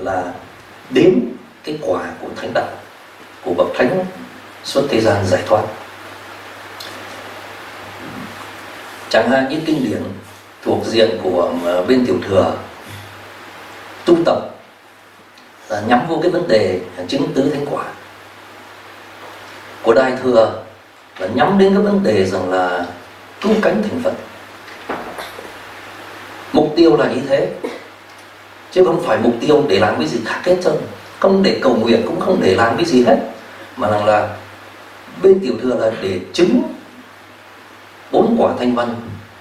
là đến cái quả của thánh đạo, của bậc thánh xuất thế gian giải thoát. Chẳng hạn những kinh điển thuộc diện của bên Tiểu Thừa tu tập là nhắm vô cái vấn đề chứng tứ thánh quả, của Đại Thừa là nhắm đến cái vấn đề rằng là tu cánh thành Phật. Mục tiêu là như thế, chứ không phải mục tiêu để làm cái gì khác hết trơn, không để cầu nguyện, cũng không để làm cái gì hết, mà rằng là bên Tiểu Thừa là để chứng 4 quả thanh văn,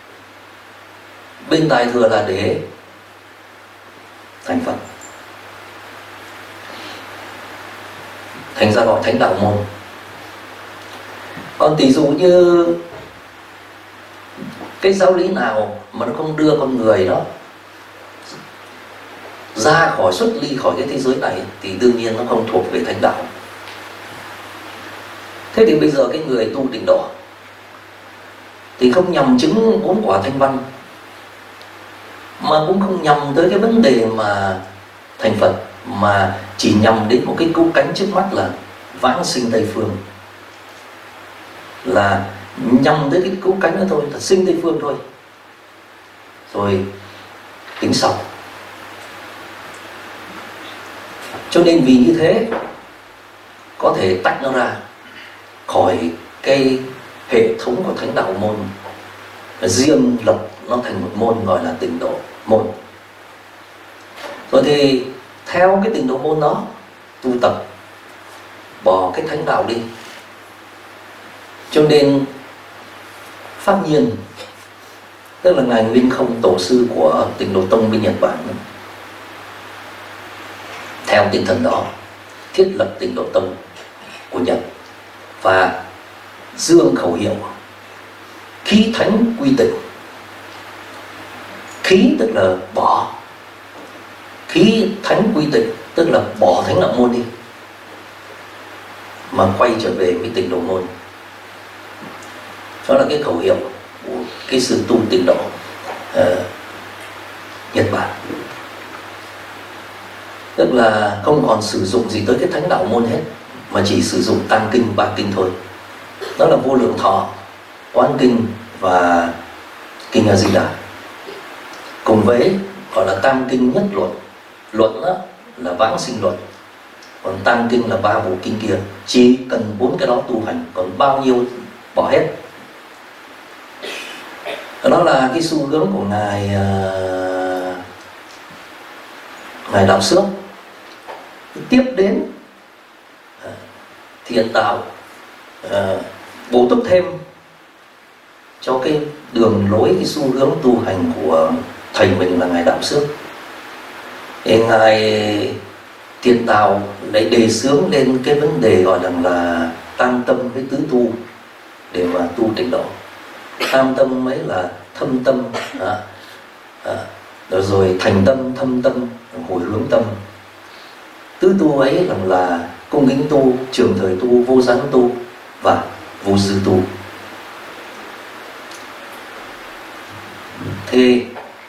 bên Đại Thừa là để thành Phật. Thành ra gọi thánh đạo môn. Còn tỷ dụ như cái giáo lý nào mà nó không đưa con người đó ra khỏi, xuất ly khỏi cái thế giới này thì đương nhiên nó không thuộc về thánh đạo. Thế thì bây giờ cái người tu Tịnh Độ thì không nhằm chứng 4 quả thanh văn, mà cũng không nhằm tới cái vấn đề mà thành Phật, mà chỉ nhằm đến một cái cứu cánh trước mắt là vãng sinh Tây Phương, là nhằm tới cái cứu cánh đó thôi, là sinh Tây Phương thôi, rồi tính sau. Cho nên vì như thế có thể tách nó ra khỏi cái hệ thống của thánh đạo môn, riêng lập nó thành một môn gọi là Tịnh Độ môn. Rồi thì theo cái Tịnh Độ môn đó tu tập, bỏ cái thánh đạo đi. Cho nên Pháp Nhiên, tức là ngài Nguyên Không tổ sư của Tịnh Độ Tông bên Nhật Bản, theo tinh thần đó thiết lập Tịnh Độ Tông của Nhật và dương khẩu hiệu khí thánh quy tịnh. Khí tức là bỏ, khí thánh quy tịnh tức là bỏ thánh đạo môn đi mà quay trở về với Tịnh Độ môn. Đó là cái khẩu hiệu của cái sự tu Tịnh Độ Nhật Bản. Tức là không còn sử dụng gì tới cái thánh đạo môn hết, mà chỉ sử dụng tam kinh, 3 kinh thôi. Đó là Vô Lượng Thọ, Quán Kinh và Kinh A Di Đà. Cùng với gọi là tam kinh nhất luận. Luận đó là vãng sinh luận, còn tam kinh là 3 bộ kinh kia. Chỉ cần 4 cái đó tu hành, còn bao nhiêu bỏ hết. Đó là cái xu hướng của ngài Đạo Xước. Tiếp đến Thiện Tạo bổ túc thêm cho cái đường lối, cái xu hướng tu hành của thầy mình là ngài Đạo Xước. Thì ngài Thiện Tạo lại đề xướng lên cái vấn đề gọi là tam tâm với tứ tu để mà tu Tịnh Độ. Tam tâm ấy là thâm tâm, rồi thành tâm, thâm tâm, hồi hướng tâm. Tứ tu ấy là cung kính tu, trường thời tu, vô gián tu và vô dư tu. Thì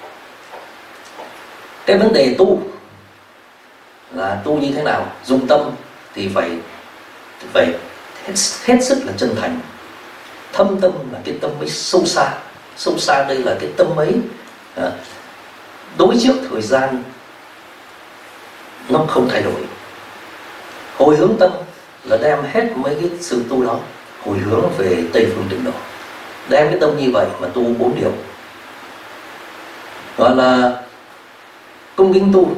cái vấn đề tu là tu như thế nào? Dụng tâm thì phải hết sức là chân thành. Thâm tâm là cái tâm ấy sâu xa. Sâu xa đây là cái tâm ấy đối trước thời gian nó không thay đổi. Hồi hướng tâm là đem hết mấy cái sự tu đó hồi hướng về Tây Phương Tịnh Độ. Đem cái tâm như vậy mà tu 4 điều, gọi là cung kính tu,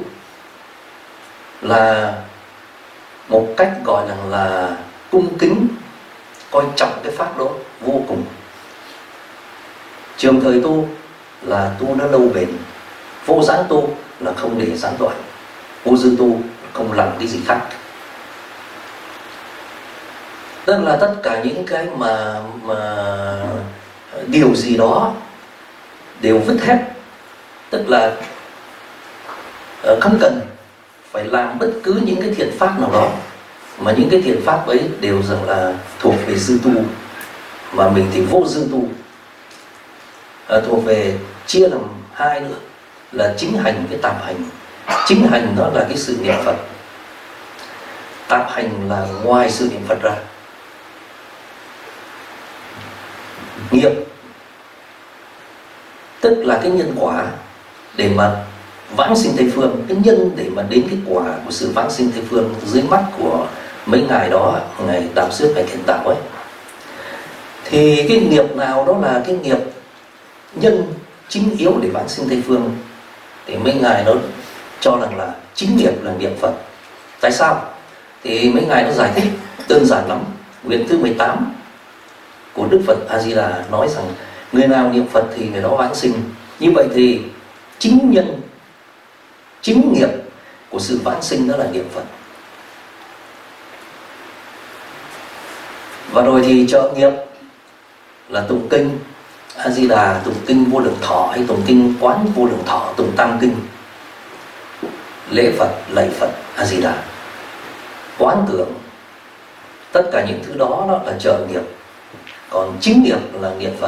là một cách gọi là cung kính, coi trọng cái pháp đó vô cùng. Trường thời tu là tu nó lâu bền. Vô gián tu là không để gián đoạn. Vô dư tu không làm cái gì khác. Tức là tất cả những cái mà điều gì đó đều vứt hết. Tức là không cần phải làm bất cứ những cái thiện pháp nào đó, mà những cái thiện pháp ấy đều rằng là thuộc về dư tu, mà mình thì vô dư tu. Thuộc về chia làm hai nữa, là chính hành với tạp hành. Chính hành đó là cái sự niệm Phật, tạp hành là ngoài sự niệm Phật ra. Nghiệp tức là cái nhân quả để mà vãng sinh Tây Phương, cái nhân để mà đến cái quả của sự vãng sinh Tây Phương dưới mắt của mấy ngài đó, ngài Đạo Xước, ngài Thiện Đạo ấy. Thì cái nghiệp nào đó là cái nghiệp nhân chính yếu để vãng sinh Tây Phương, thì mấy ngài nó cho rằng là chính nghiệp là niệm Phật. Tại sao? Thì mấy ngài nó giải thích đơn giản lắm. Nguyện thứ 18 của Đức Phật A Di Đà nói rằng người nào niệm Phật thì người đó vãng sinh. Như vậy thì chính nhân, chính nghiệp của sự vãng sinh đó là niệm Phật. Và rồi thì trợ nghiệp là tụng kinh A Di Đà, tụng kinh Vô Lượng Thọ, hay tụng kinh Quán Vô Lượng Thọ, tụng Tam Kinh, lễ Phật, lạy Phật A Di Đà, quán tưởng. Tất cả những thứ đó, đó là trợ nghiệp. Còn chính nghiệp là niệm Phật.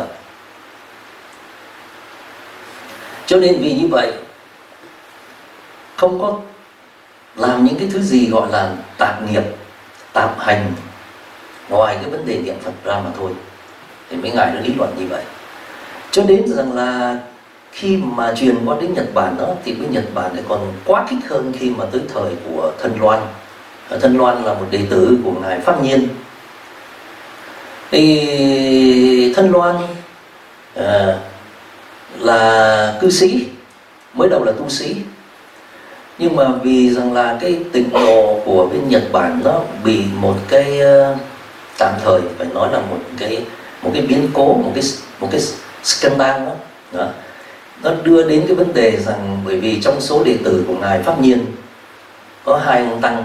Cho nên vì như vậy, không có làm những cái thứ gì gọi là tạp nghiệp, tạp hành ngoài cái vấn đề niệm Phật ra mà thôi. Thì mấy ngài đã lý luận như vậy. Cho đến rằng là khi mà truyền qua đến Nhật Bản đó, thì bên Nhật Bản lại còn quá khích hơn khi mà tới thời của Thân Loan. Thân Loan là một đệ tử của ngài Pháp Nhiên. Thì Thân Loan là cư sĩ, mới đầu là tu sĩ, nhưng mà vì rằng là cái tịnh độ của bên Nhật Bản nó bị một cái tạm thời phải nói là một cái biến cố, một cái scandal đó. Nó đưa đến cái vấn đề rằng bởi vì trong số đệ tử của ngài Pháp Nhiên có hai ông tăng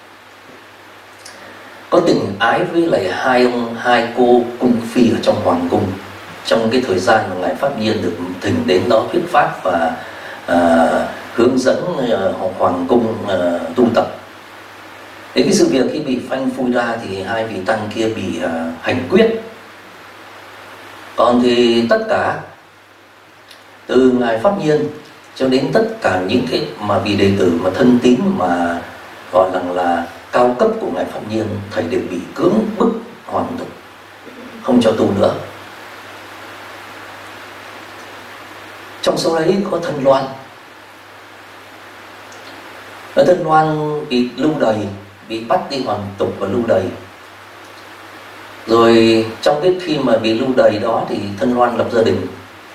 có tình ái với lại hai cô cung phi ở trong hoàng cung, trong cái thời gian mà ngài Pháp Nhiên được thỉnh đến đó thuyết pháp và hướng dẫn hoàng cung tu tập. Thế cái sự việc khi bị phanh phui ra thì hai vị tăng kia bị hành quyết. Còn thì tất cả từ ngài Pháp Nhiên cho đến tất cả những cái mà vị đệ tử mà thân tín mà gọi là cao cấp của ngài Pháp Nhiên, thầy đều bị cưỡng bức hoàn tục, không cho tu nữa. Trong số đấy có Thân Loan. Và Thân Loan bị lưu đày, bị bắt đi hoàn tục và lưu đày. Rồi trong cái khi mà bị lưu đày đó thì Thân Loan lập gia đình,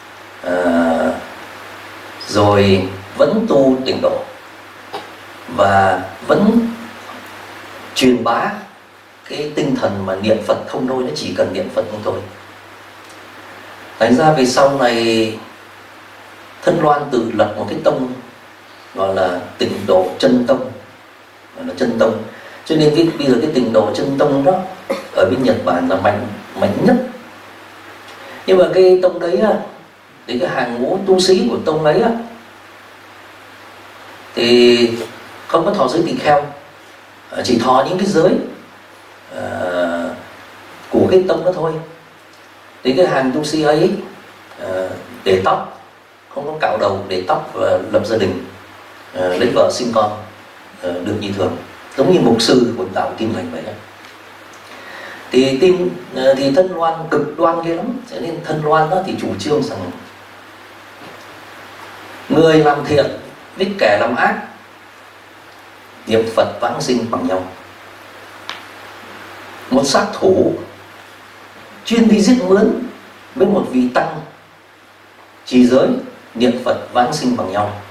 rồi vẫn tu tịnh độ và vẫn truyền bá cái tinh thần mà niệm Phật không thôi, nó chỉ cần niệm Phật không thôi. Thành ra về sau này Thân Loan tự lập một cái tông gọi là Tịnh Độ Chân Tông, gọi là Chân Tông. Cho nên bây giờ cái Tịnh Độ Chân Tông đó ở bên Nhật Bản là mạnh nhất. Nhưng mà cái tông đấy á, thì cái hàng ngũ tu sĩ của tông ấy á, thì không có thọ giới tỳ kheo, chỉ thọ những cái giới của cái tông đó thôi. Thì cái hàng tu sĩ ấy để tóc, không có cạo đầu, để tóc và lập gia đình, lấy vợ sinh con được như thường, giống như mục sư của đạo Tin Lành vậy đó. Thì Thân Loan cực đoan ghê lắm. Cho nên Thân Loan đó thì chủ trương rằng người làm thiện với kẻ làm ác niệm Phật vãng sinh bằng nhau. Một sát thủ chuyên đi giết mướn với một vị tăng trì giới niệm Phật vãng sinh bằng nhau.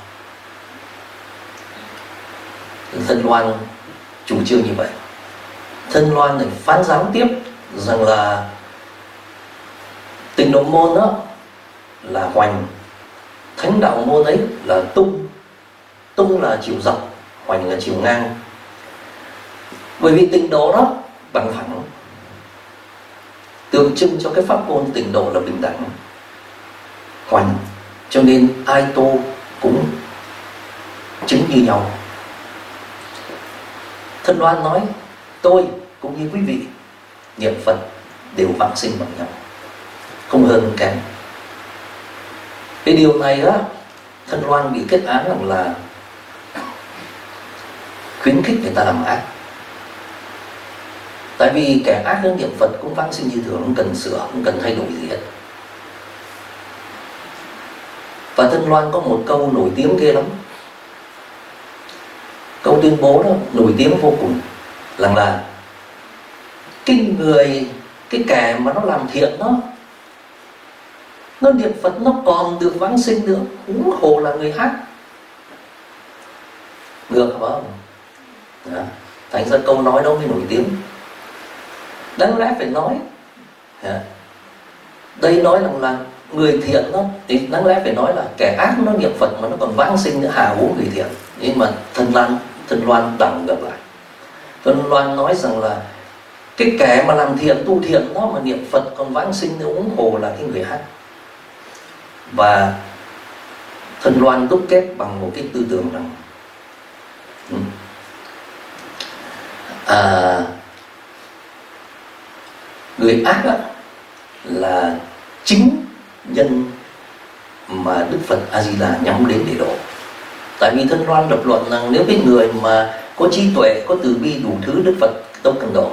Thân Loan chủ trương như vậy. Thân Loan này phán giám tiếp rằng là Tịnh Độ môn đó là hoành, Thánh Đạo môn ấy là tung. Tung là chiều dọc, hoành là chiều ngang. Bởi vì Tịnh Độ đó bằng phẳng, tượng trưng cho cái pháp môn Tịnh Độ là bình đẳng, hoành, cho nên ai tu cũng chứng như nhau. Thân Loan nói tôi cũng như quý vị niệm Phật đều vãng sinh bằng nhau, không hơn không kém. Cái điều này á, Thân Loan bị kết án rằng là khuyến khích người ta làm ác. Tại vì kẻ ác đến niệm Phật cũng vãng sinh như thường, không cần sửa, không cần thay đổi gì hết. Và Thân Loan có một câu nổi tiếng ghê lắm. Câu tuyên bố đó nổi tiếng vô cùng, rằng là cái kẻ mà nó làm thiện nó niệm Phật nó còn được vãng sinh nữa, huống hồ là người ác. Ngược phải không? Đó. Thành ra câu nói đó mới nổi tiếng. Đáng lẽ phải nói, đây nói rằng là người thiện đó, thì đáng lẽ phải nói là kẻ ác nó niệm Phật mà nó còn vãng sinh nữa, hà huống người thiện. Nhưng mà Thân Loan đảo ngược lại. Thân Loan nói rằng là cái kẻ mà làm thiện, tu thiện đó mà niệm Phật còn vãng sinh nữa, huống hồ là cái người ác. Và Thân Loan đúc kết bằng một cái tư tưởng rằng người ác là chính nhân mà Đức Phật A Di Đà nhắm đến để độ. Tại vì Thân Loan lập luận rằng nếu cái người mà có trí tuệ, có từ bi đủ thứ, Đức Phật đâu cần độ.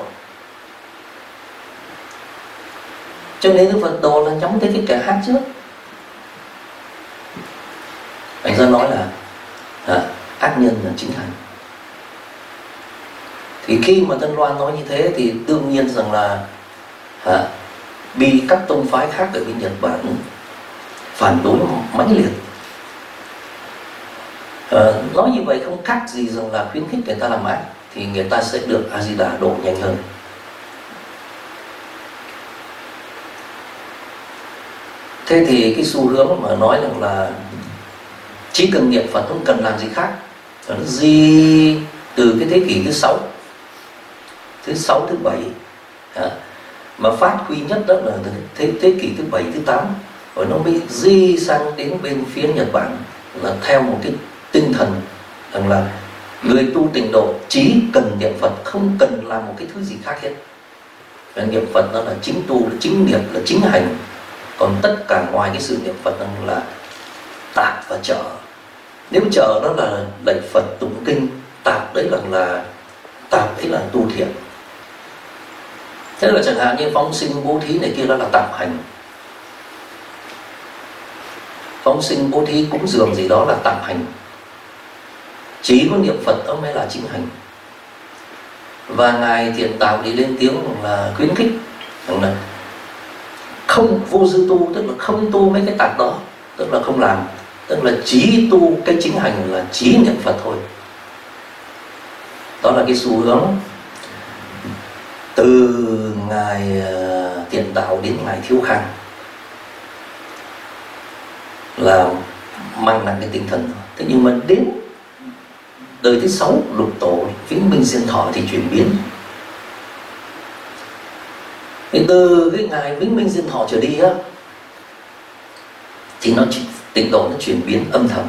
Cho nên Đức Phật độ là nhắm tới cái kẻ ác trước. Thành ra nói là ác nhân là chính hành. Thì khi mà Thân Loan nói như thế thì đương nhiên rằng là bị các tông phái khác ở bên Nhật Bản phản đối mãnh liệt. Nói như vậy không khác gì rằng là khuyến khích người ta làm ác, thì người ta sẽ được A Di Đà độ nhanh hơn. Thế thì cái xu hướng mà nói rằng là chỉ cần niệm Phật, không cần làm gì khác, nó gì từ cái thế kỷ thứ 6, thứ 7 mà phát huy nhất đó là thế kỷ thứ 7, thứ 8, rồi nó mới di sang đến bên phía Nhật Bản, là theo một cái tinh thần rằng là người tu tịnh độ chỉ cần niệm Phật, không cần làm một cái thứ gì khác hết. Và niệm Phật nó là chính tu, là chính niệm, là chính hành. Còn tất cả ngoài cái sự niệm Phật đó là tạp và trợ. Nếu trợ đó là lạy Phật tụng kinh, tạp đấy là tu thiện. Thế là chẳng hạn như phóng sinh bố thí này kia, đó là tạp hành. Phóng sinh bố thí cúng dường gì đó là tạp hành. Chỉ có niệm Phật đó mới là chính hành. Và Ngài Thiện Tảo thì lên tiếng là khuyến khích rằng là không vô dư tu, tức là không tu mấy cái tạp đó, tức là không làm, tức là chỉ tu cái chính hành, là chỉ niệm Phật thôi. Đó là cái xu hướng từ Ngài Thiện Tảo đến Ngài Thiếu Khang, là mang nặng cái tinh thần. Thế nhưng mà đến đời thứ 6 Lục Tổ Vĩnh Minh Diên Thọ thì chuyển biến. Thì từ cái Ngài Vĩnh Minh Diên Thọ trở đi á, thì tịnh độ nó chuyển biến âm thầm.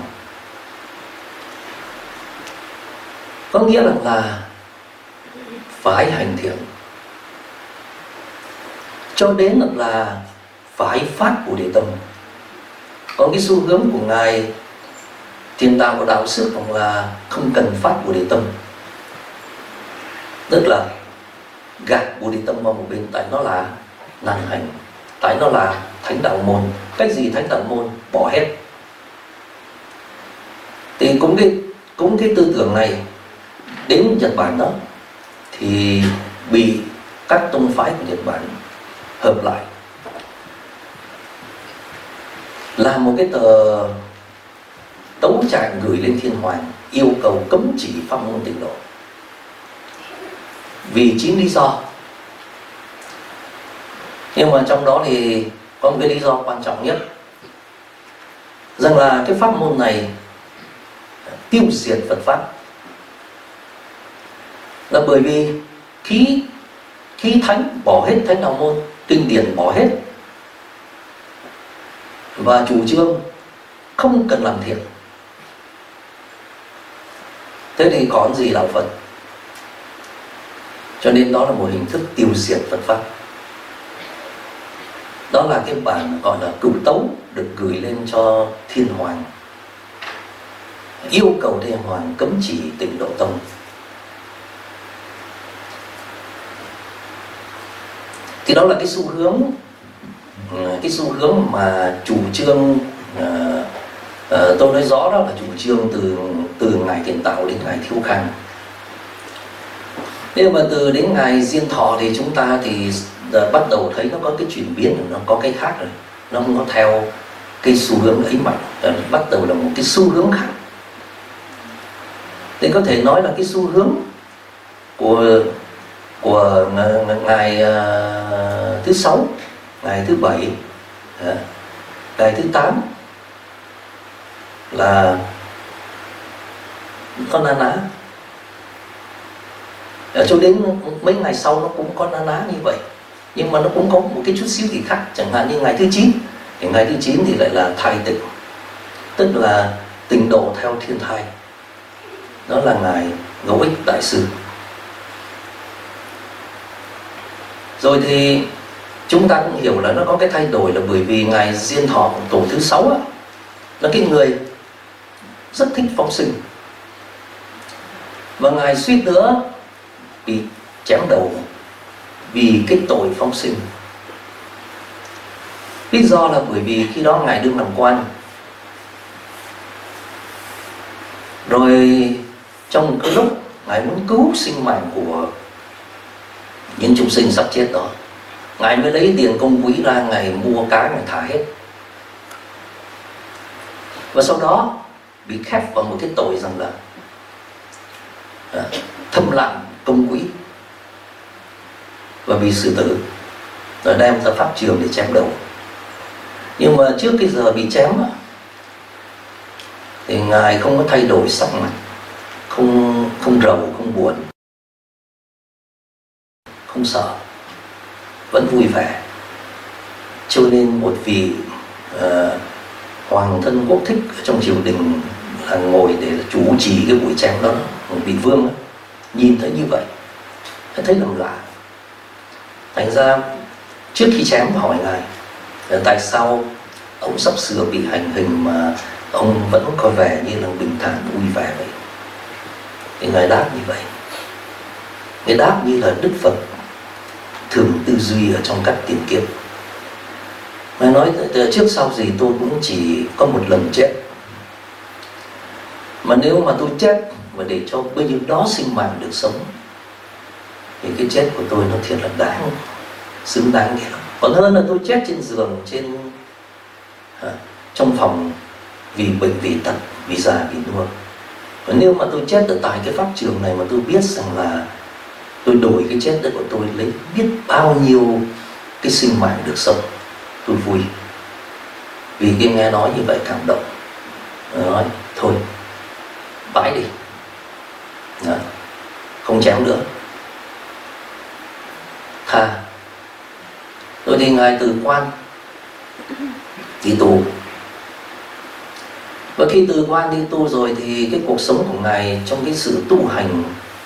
Có nghĩa là phải hành thiện, cho đến là phải phát Bồ Đề tâm. Còn cái xu hướng của Ngài Thiền Tảo và Đạo Sư là không cần phát Bồ Đề tâm, tức là gạt Bồ Đề tâm vào một bên, tại nó là nan hành, tại nó là thánh đạo môn. Cách gì thánh đạo môn? Bỏ hết. Thì cũng cái tư tưởng này đến Nhật Bản đó thì bị các tông phái của Nhật Bản hợp lại, làm một cái tờ tấu trạng gửi lên Thiên Hoàng, yêu cầu cấm chỉ pháp môn tịnh độ vì 9 lý do. Nhưng mà trong đó thì có một cái lý do quan trọng nhất, rằng là cái pháp môn này tiêu diệt Phật pháp. Là bởi vì khí thánh bỏ hết thánh đạo môn, kinh điển bỏ hết, và chủ trương không cần làm thiện. Thế thì còn gì đạo Phật? Cho nên đó là một hình thức tiêu diệt Phật pháp. Đó là cái bản gọi là cửu tấu được gửi lên cho Thiên Hoàng, yêu cầu Thiên Hoàng cấm chỉ Tịnh Độ Tông. Thì đó là cái xu hướng mà chủ trương, tôi nói rõ đó là chủ trương từ ngài Tiền Tạo đến ngài Thiếu Khang. Nhưng mà từ đến ngài Diên Thọ thì chúng ta thì bắt đầu thấy nó có cái chuyển biến, nó có cái khác rồi, nó không có theo cái xu hướng ấy mạnh, bắt đầu là một cái xu hướng khác. Thì có thể nói là cái xu hướng của ngài thứ 6, ngài thứ 7, ngài thứ 8 là có na ná. Cho đến mấy ngày sau nó cũng có na ná như vậy, nhưng mà nó cũng có một cái chút xíu gì khác. Chẳng hạn như ngày thứ 9, thì ngày thứ 9 thì lại là thai tịnh, tức là tịnh độ theo thiên thai. Đó là ngài Ngẫu Ích Đại Sư. Rồi thì chúng ta cũng hiểu là nó có cái thay đổi là bởi vì ngài Diên Thọ tổ thứ 6 á, là cái người rất thích phóng sinh, và ngài suýt nữa bị chém đầu vì cái tội phóng sinh. Lý do là bởi vì khi đó ngài đương làm quan, rồi trong một cái lúc ngài muốn cứu sinh mạng của những chúng sinh sắp chết đó, ngài mới lấy tiền công quỹ ra, ngài mua cá, ngài thả hết. Và sau đó bị khép vào một cái tội rằng là thâm lạm công quỹ, và bị xử tử, rồi đem ra pháp trường để chém đầu. Nhưng mà trước cái giờ bị chém thì ngài không có thay đổi sắc mặt, không rầu, không buồn, không sợ, vẫn vui vẻ. Cho nên một vị hoàng thân quốc thích ở trong triều đình là ngồi để chủ trì cái buổi chém đó, một vị vương đó, nhìn thấy như vậy thấy lầm lạ. Thành ra trước khi chém hỏi ngài tại sao ông sắp sửa bị hành hình mà ông vẫn có vẻ như là bình thản vui vẻ vậy. Thì ngài đáp như vậy. Ngài đáp như là Đức Phật thường tư duy ở trong các tiền kiếp. Ngài nói trước sau gì tôi cũng chỉ có một lần chết, mà nếu mà tôi chết và để cho bao nhiêu đó sinh mạng được sống thì cái chết của tôi nó thiệt là đáng, xứng đáng nghĩa lắm. Còn hơn là tôi chết trên giường, trong phòng vì bệnh, vì tật, vì già, vì nua. Và nếu mà tôi chết ở tại cái pháp trường này mà tôi biết rằng là tôi đổi cái chết đấy của tôi lấy biết bao nhiêu cái sinh mạng được sống, tôi vui. Vì cái nghe nói như vậy cảm động, nói thôi bãi đi, không chém nữa, tha. Rồi thì ngài từ quan đi tù. Và khi từ quan đi tu rồi thì cái cuộc sống của ngài trong cái sự tu hành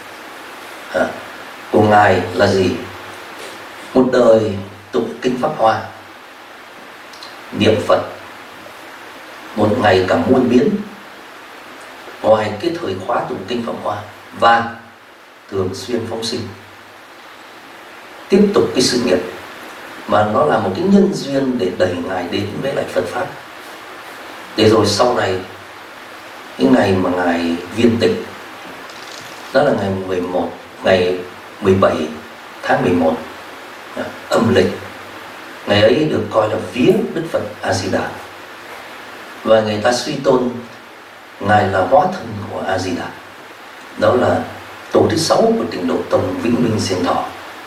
của ngài là gì? Một đời tụng kinh Pháp Hoa, niệm Phật, một ngày cả muôn biến, ngoài cái thời khóa tụng kinh Pháp Hoa, và thường xuyên phóng sinh, tiếp tục cái sự nghiệp mà nó là một cái nhân duyên để đẩy ngài đến với lại Phật pháp. Để rồi sau này cái ngày mà ngài viên tịch, đó là ngày 17 tháng 11 âm lịch, ngày ấy được coi là vía Đức Phật A Di Đà, và người ta suy tôn ngài là hóa thân của A Di Đà. Đó là tổ thứ 6 của Tịnh Độ Tông Vĩnh Minh Diên Thọ.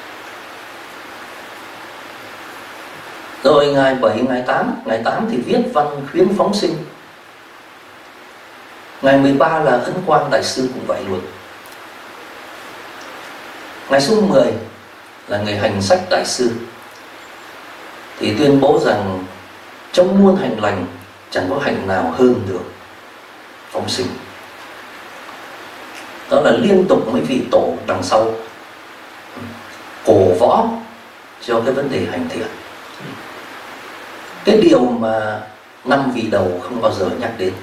Rồi ngày 7, ngày 8 thì viết văn khuyến phóng sinh. Ngày 13 là Ấn Quang Đại Sư cũng vậy luôn. Ngày số 10 là người Hành Sách Đại Sư, thì tuyên bố rằng trong muôn hành lành chẳng có hành nào hơn được phóng sinh. Đó là liên tục mấy vị tổ đằng sau cổ võ cho cái vấn đề hành thiện. Cái điều mà 5 vị đầu không bao giờ nhắc đến,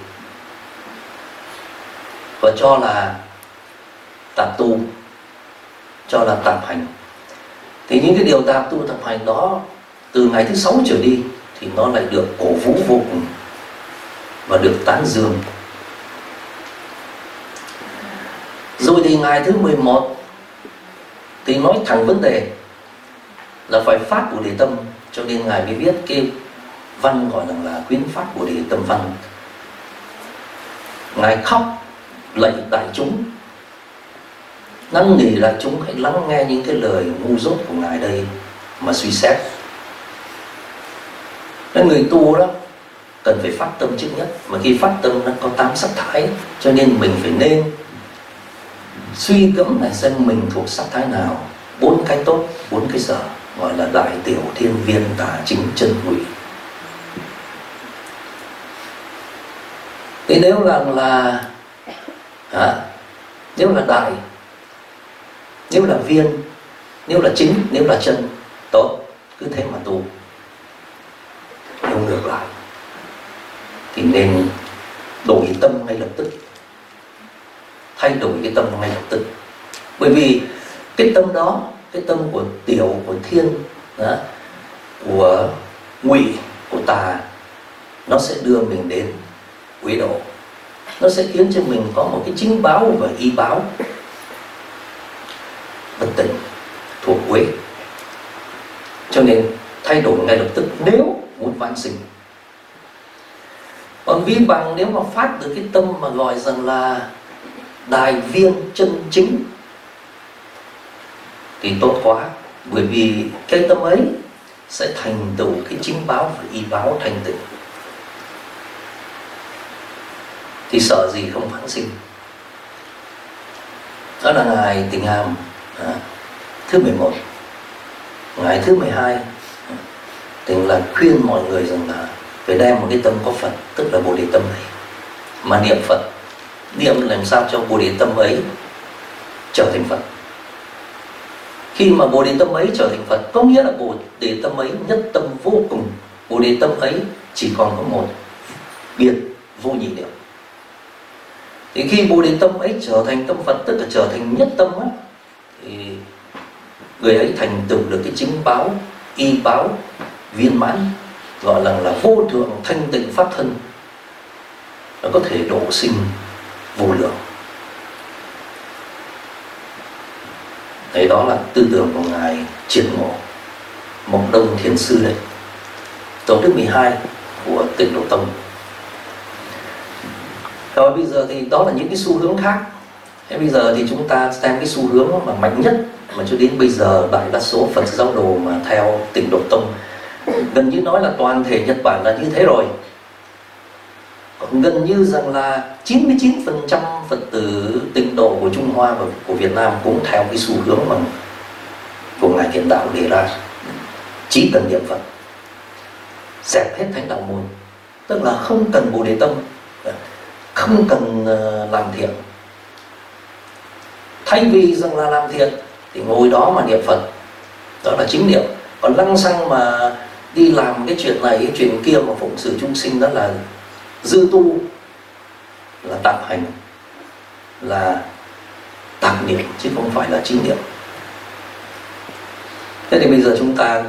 và cho là tạp tu, cho là tạp hành, Thì những cái điều tạp tu tập hành đó từ ngày thứ 6 trở đi thì nó lại được cổ vũ vô cùng và được tán dương. Rồi thì ngày thứ 11 thì nói thẳng vấn đề là phải phát Bồ Đề tâm, cho nên ngài mới viết cái văn gọi là khuyến phát Bồ Đề tâm văn. Ngài khóc lạy đại chúng, năn nỉ đại chúng hãy lắng nghe những cái lời ngu dốt của ngài đây mà suy xét. Nên người tu đó cần phải phát tâm trước nhất, mà khi phát tâm nó có 8 sắc thái, cho nên mình phải nên suy gẫm lại xem mình thuộc sắc thái nào. 4 cái tốt, 4 cái dở, gọi là đại tiểu thiên viên tả chính chân ngụy. Thế nếu là nếu là đại, nếu là viên, nếu là chính, nếu là chân, tốt, cứ thế mà tu. Nếu ngược lại thì nên đổi tâm ngay lập tức, thay đổi cái tâm ngay lập tức. Bởi vì cái tâm đó, cái tâm của tiểu, của thiên, của ngụy, của tà, nó sẽ đưa mình đến quế độ. Nó sẽ khiến cho mình có một cái chính báo và y báo bất tỉnh, thuộc quế. Cho nên thay đổi ngay lập tức nếu muốn vãng sinh. Còn ví bằng nếu mà phát được cái tâm mà gọi rằng là đại viên chân chính thì tốt quá. Bởi vì cái tâm ấy sẽ thành tựu cái chính báo và y báo thanh tịnh. Thì sợ gì không vãng sinh. Đó là ngày Tịnh Hàm thứ 11. Ngày thứ 12 Tịnh là khuyên mọi người rằng là phải đem một cái tâm có Phật, tức là Bồ Đề tâm này, mà niệm Phật. Niệm làm sao cho Bồ Đề tâm ấy trở thành Phật. Khi mà Bồ Đề tâm ấy trở thành Phật, có nghĩa là Bồ Đề tâm ấy nhất tâm vô cùng. Bồ Đề tâm ấy chỉ còn có một, biệt vô nhị niệm. Thì khi Bồ Đề tâm ấy trở thành tâm Phật, tức là trở thành nhất tâm á, thì người ấy thành tựu được cái chính báo, y báo viên mãn, gọi là vô thượng thanh tịnh pháp thân. Nó có thể độ sinh vô lượng. Đấy, đó là tư tưởng của ngài Triệt Ngộ Mộc Đông Thiền Sư đấy, tổ thứ 12 của Tịnh Độ Tông. Rồi bây giờ thì đó là những cái xu hướng khác. Thế bây giờ thì chúng ta xem cái xu hướng mà mạnh nhất mà cho đến bây giờ đại đa số Phật giáo đồ mà theo Tịnh Độ Tông, gần như nói là toàn thể Nhật Bản là như thế rồi. Còn gần như rằng là 99% Phật tử Tịnh Độ của Trung Hoa và của Việt Nam cũng theo cái xu hướng mà của ngài Thiện Đạo đề ra. Chỉ cần niệm Phật, dẹp hết thánh đạo môn, tức là không cần Bồ Đề tâm, không cần làm thiện. Thay vì rằng là làm thiện thì ngồi đó mà niệm Phật, đó là chính niệm. Còn lăng xăng mà đi làm cái chuyện này cái chuyện kia mà phụng sự chúng sinh, đó là dư tu, là tạm hành, là tạp niệm chứ không phải là chính niệm. Thế thì bây giờ chúng ta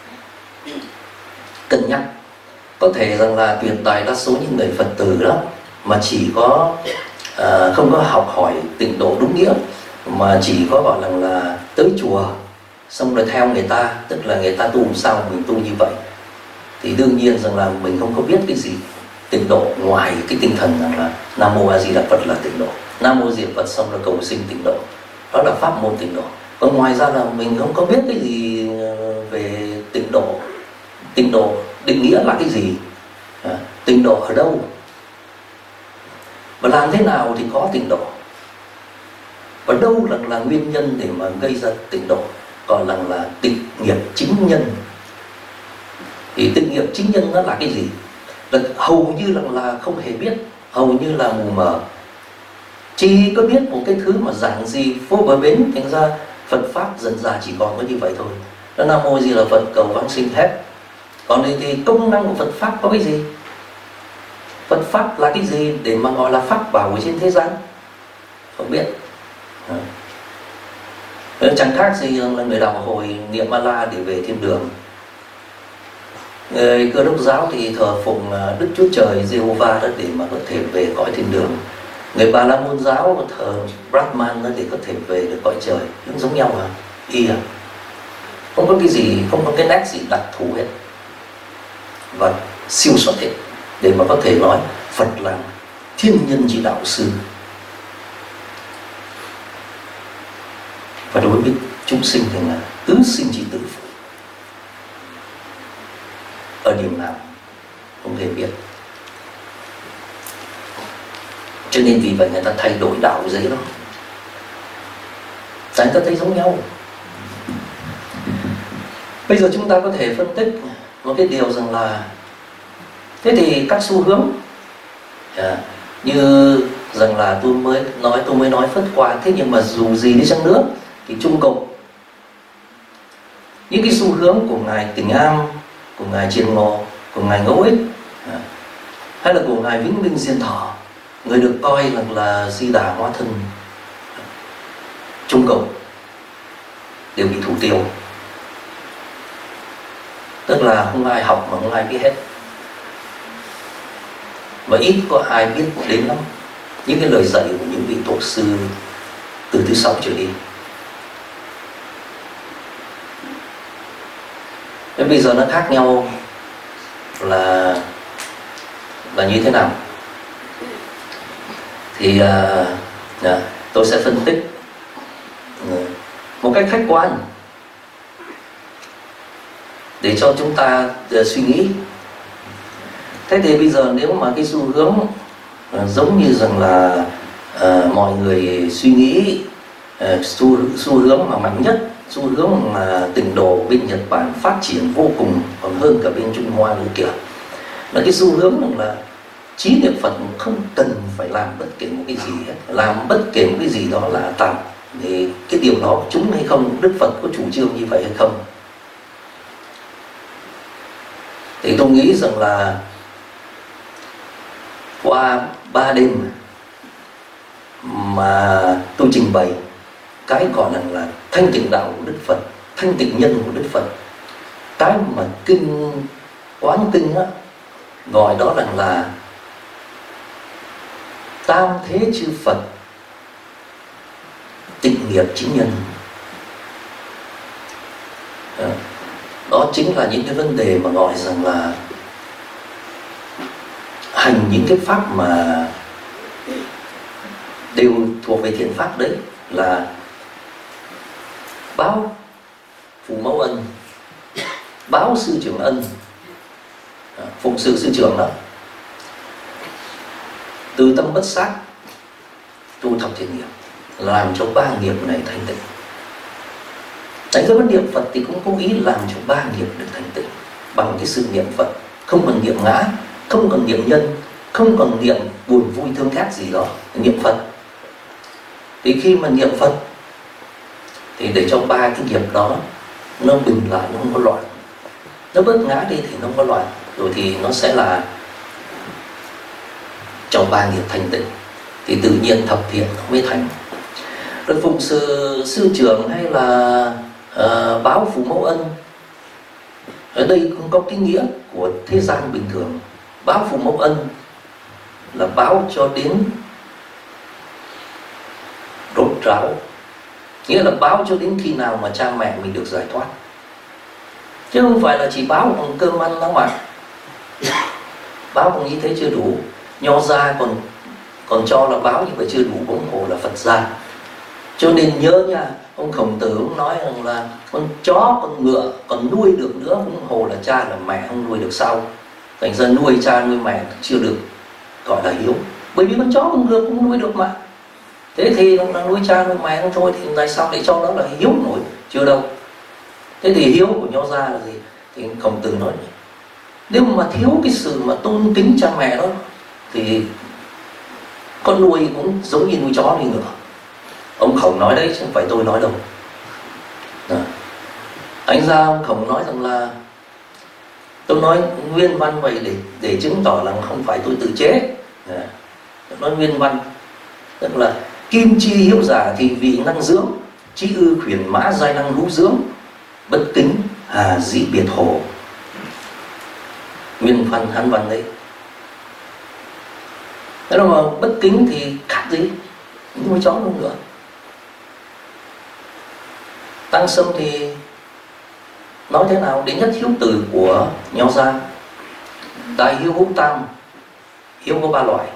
cân nhắc, có thể rằng là tuyệt đại đa số những người Phật tử đó mà chỉ có không có học hỏi Tịnh độ đúng nghĩa, mà chỉ có gọi là tới chùa xong rồi theo người ta, tức là người ta tu làm sao mình tu như vậy, thì đương nhiên rằng là mình không có biết cái gì Tịnh độ ngoài cái tinh thần rằng là Nam Mô A Di Đà Phật là Tịnh độ, Nam Mô Diệm Phật xong rồi cầu sinh Tịnh độ, đó là pháp môn Tịnh độ. Còn ngoài ra là mình không có biết cái gì về Tịnh độ. Tịnh độ định nghĩa là cái gì, Tịnh độ ở đâu, và làm thế nào thì có Tịnh độ, và đâu là nguyên nhân để mà gây ra Tịnh độ, còn là tịnh nghiệp chính nhân. Thì tịnh nghiệp chính nhân nó là cái gì? Là hầu như là không hề biết, hầu như là mù mờ, chỉ có biết một cái thứ mà giản dị vô bờ bến. Thành ra Phật pháp dần dà chỉ còn có như vậy thôi. Đó Nam Mô Di Đà Phật cầu vãng sinh hết. Còn thì công năng của Phật pháp có cái gì? Phật pháp là cái gì để mà gọi là pháp bảo ở trên thế gian? Không biết. Chẳng khác gì là người đạo hồi niệm A La để về thiên đường. Người Cơ Đốc giáo thì thờ phụng Đức Chúa Trời Giê-hô-va đó để mà có thể về cõi thiên đường. Người Bà La Môn giáo thờ Brahman đó để có thể về được cõi trời. Cũng giống nhau à? Y à? Không có cái gì, không có cái nét gì đặc thù hết và siêu xuất hết để mà có thể nói Phật là thiên nhân chỉ đạo sư. Và đối với chúng sinh thì là tứ sinh chỉ tử phụ. Ở điểm nào không thể biết. Cho nên vì vậy người ta thay đổi đạo dễ lắm. Tại người ta thấy giống nhau. Bây giờ chúng ta có thể phân tích một cái điều rằng là thế thì các xu hướng như rằng là tôi mới nói phất qua. Thế nhưng mà dù gì đi chăng nữa thì Trung Cộng, những cái xu hướng của ngài Tình Am, của ngài Triền Ngộ, của ngài Ngẫu Ích, hay là của ngài Vĩnh Minh Diên Thọ, người được coi là Di Đà hóa thân Trung Cộng, đều bị thủ tiêu. Tức là không ai học mà không ai biết hết, và ít có ai biết đến lắm những cái lời dạy của những vị tổ sư từ thứ 6 trở đi. Thế bây giờ nó khác nhau là như thế nào? Thì tôi sẽ phân tích một cách khách quan để cho chúng ta suy nghĩ. Thế thì bây giờ nếu mà cái xu hướng giống như rằng là mọi người suy nghĩ xu hướng mà mạnh nhất, xu hướng mà tịnh độ bên Nhật Bản phát triển vô cùng, còn hơn cả bên Trung Hoa nữa kìa, là cái xu hướng rằng là trí niệm Phật không cần phải làm bất kể một cái gì hết, làm bất kể một cái gì đó là tạm. Thì cái điều đó chúng hay không, Đức Phật có chủ trương như vậy hay không? Thì tôi nghĩ rằng là qua 3 đêm mà tôi trình bày cái gọi là thanh tịnh đạo của Đức Phật, thanh tịnh nhân của Đức Phật, cái mà kinh Quán Kinh á, gọi đó là tam thế chư Phật tịnh nghiệp chính nhân. Đó chính là những cái vấn đề mà gọi rằng là hành những cái pháp mà đều thuộc về thiện pháp đấy, là báo phụ mẫu ân, báo sư trưởng ân, phụng sự sư trưởng đó, từ tâm bất sát, tu thập thiện nghiệp, làm cho 3 nghiệp này thành tịnh. Đánh dấu niệm Phật thì cũng có ý làm cho 3 nghiệp được thành tịnh bằng cái sự niệm Phật, không cần niệm ngã, không cần niệm nhân, không cần niệm buồn vui thương ghét gì đó, niệm Phật. Thì khi mà niệm Phật thì để cho 3 cái nghiệp đó nó bình lại, nó không có loạn, nó bớt ngã đi thì nó không có loạn, rồi thì nó sẽ là cho 3 nghiệp thành tịnh, thì tự nhiên thập thiện nó mới thành. Rồi phụng sự sư trưởng hay là báo phụ mẫu ân, ở đây cũng có cái nghĩa của thế gian bình thường. Báo phụ mẫu ân là báo cho đến rốt ráo, nghĩa là báo cho đến khi nào mà cha mẹ mình được giải thoát, chứ không phải là chỉ báo bằng cơm ăn đâu mà. Báo bằng như thế chưa đủ. Nho gia còn cho là báo như vậy chưa đủ, huống hồ là Phật gia. Cho nên nhớ nha, ông Khổng Tử cũng nói rằng là con chó con ngựa còn nuôi được nữa, huống hồ là cha là mẹ không nuôi được sao? Thành ra nuôi cha nuôi mẹ chưa được gọi là hiếu, bởi vì con chó con ngựa cũng nuôi được mà. Thế thì là nuôi cha nuôi mẹ không thôi thì tại sao để cho nó là hiếu nổi? Chưa đâu. Thế thì hiếu của nho gia là gì? Thì Khổng Tử nói nếu mà thiếu cái sự mà tôn kính cha mẹ đó thì con nuôi cũng giống như nuôi chó nuôi ngựa. Ông Khổng nói đấy chứ không phải tôi nói đâu. Anh ra ông Khổng nói rằng là tôi nói nguyên văn vậy để chứng tỏ là không phải tôi tự chế. Tôi nói nguyên văn, tức là kim chi hiếu giả thì vị năng dưỡng, chí ư khuyển mã giai năng hữu dưỡng, bất kính hà dĩ biệt hổ. Nguyên văn Hán văn đấy. Thế mà bất kính thì khác gì nuôi chó luôn nữa. Tăng Sâm thì nói thế nào? Đến nhất hiếu tử của Nho gia. Đại hiếu hữu tam. Hiếu có 3 loại.